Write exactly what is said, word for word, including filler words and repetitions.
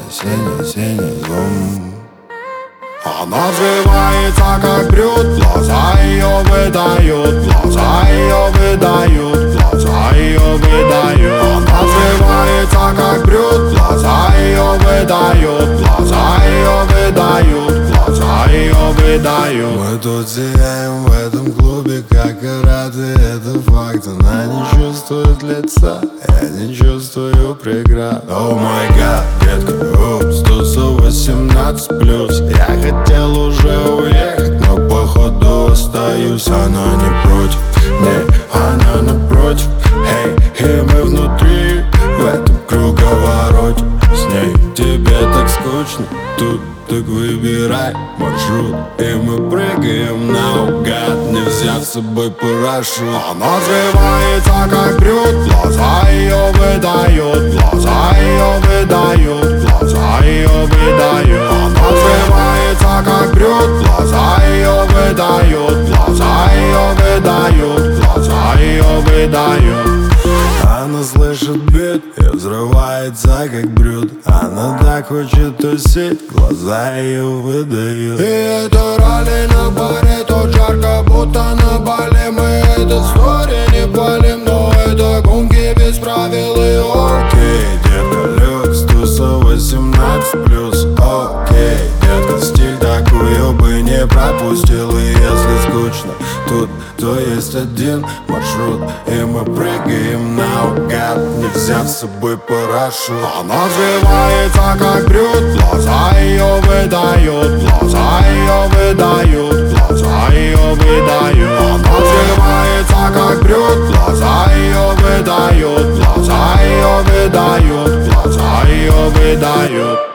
синий-синий зум. Она взрывается, как брют, глаза ее выдают, глаза ее выдают, глаза ее выдают. Она взрывается, как брют, глаза ее выдают, глаза ее выдают, глаза ее выдают. Мы тут сияем в этом клубе, как и рады, это факт. Она не чувствует лица, я не чувствую преград. О май гад, детка, упс, тут восемнадцать плюс. Я хотел уже уехать, но походу остаюсь. Она не против, не, она напротив. Эй, и мы внутри, в этом круговороте. С ней тебе так скучно, тут так выбирай маршрут. И мы прыгаем наугад, не взяв с собой парашют. Она взрывается, как брют, глаза ее выдают, глаза ее выдают, глаза ее выдают. Она взрывается, как брют, глаза ее выдают, глаза ее выдают, глаза ее выдают. Она слышит бит и взрывается, как брют. Она так хочет тусить, глаза ее выдают. И это ралли на баре, тут жарко, будто на Бали. Мы этот стори не палим, но это гонки без правил. И окей, детка, люкс, туса восемнадцать плюс. Окей, детка, стиль такую бы не пропустил. И если скучно тут, то есть один маршрут. И мы прыгаем наугад, не взяв с собой парашют. Она взрывается, как брют, глаза ее выдают, глаза ее выдают, глаза ее выдают. Она взрывается, как брют, глаза ее выдают, глаза ее выдают, глаза ее выдают.